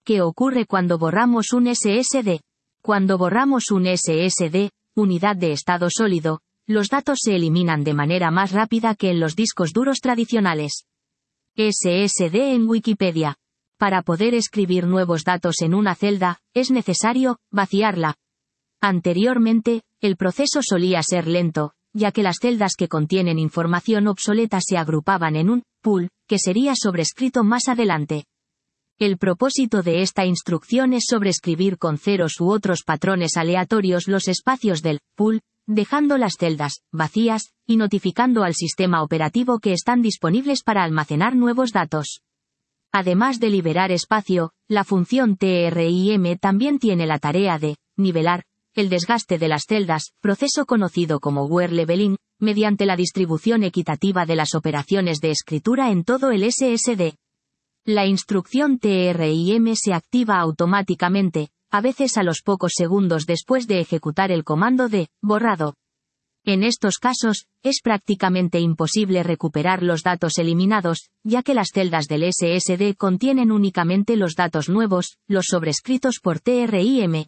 ¿Qué ocurre cuando borramos un SSD? Cuando borramos un SSD, unidad de estado sólido, los datos se eliminan de manera más rápida que en los discos duros tradicionales. SSD en Wikipedia. Para poder escribir nuevos datos en una celda, es necesario vaciarla. Anteriormente, el proceso solía ser lento, ya que las celdas que contienen información obsoleta se agrupaban en un pool, que sería sobrescrito más adelante. El propósito de esta instrucción es sobrescribir con ceros u otros patrones aleatorios los espacios del pool, dejando las celdas vacías, y notificando al sistema operativo que están disponibles para almacenar nuevos datos. Además de liberar espacio, la función TRIM también tiene la tarea de nivelar el desgaste de las celdas, proceso conocido como wear leveling, mediante la distribución equitativa de las operaciones de escritura en todo el SSD. La instrucción TRIM se activa automáticamente, a veces a los pocos segundos después de ejecutar el comando de borrado. En estos casos, es prácticamente imposible recuperar los datos eliminados, ya que las celdas del SSD contienen únicamente los datos nuevos, los sobrescritos por TRIM.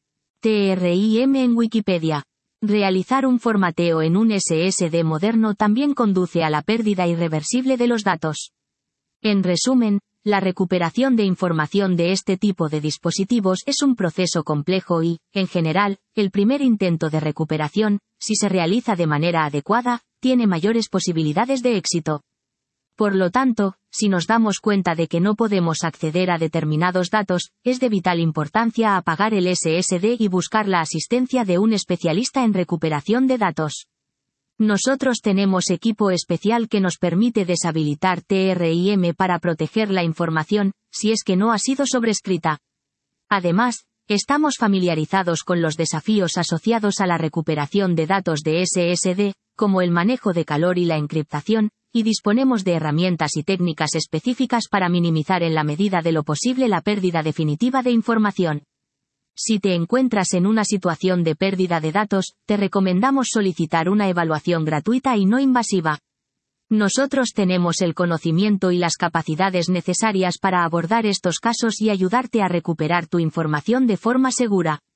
TRIM en Wikipedia. Realizar un formateo en un SSD moderno también conduce a la pérdida irreversible de los datos. En resumen, la recuperación de información de este tipo de dispositivos es un proceso complejo y, en general, el primer intento de recuperación, si se realiza de manera adecuada, tiene mayores posibilidades de éxito. Por lo tanto, si nos damos cuenta de que no podemos acceder a determinados datos, es de vital importancia apagar el SSD y buscar la asistencia de un especialista en recuperación de datos. Nosotros tenemos equipo especial que nos permite deshabilitar TRIM para proteger la información, si es que no ha sido sobrescrita. Además, estamos familiarizados con los desafíos asociados a la recuperación de datos de SSD, como el manejo de calor y la encriptación, y disponemos de herramientas y técnicas específicas para minimizar en la medida de lo posible la pérdida definitiva de información. Si te encuentras en una situación de pérdida de datos, te recomendamos solicitar una evaluación gratuita y no invasiva. Nosotros tenemos el conocimiento y las capacidades necesarias para abordar estos casos y ayudarte a recuperar tu información de forma segura.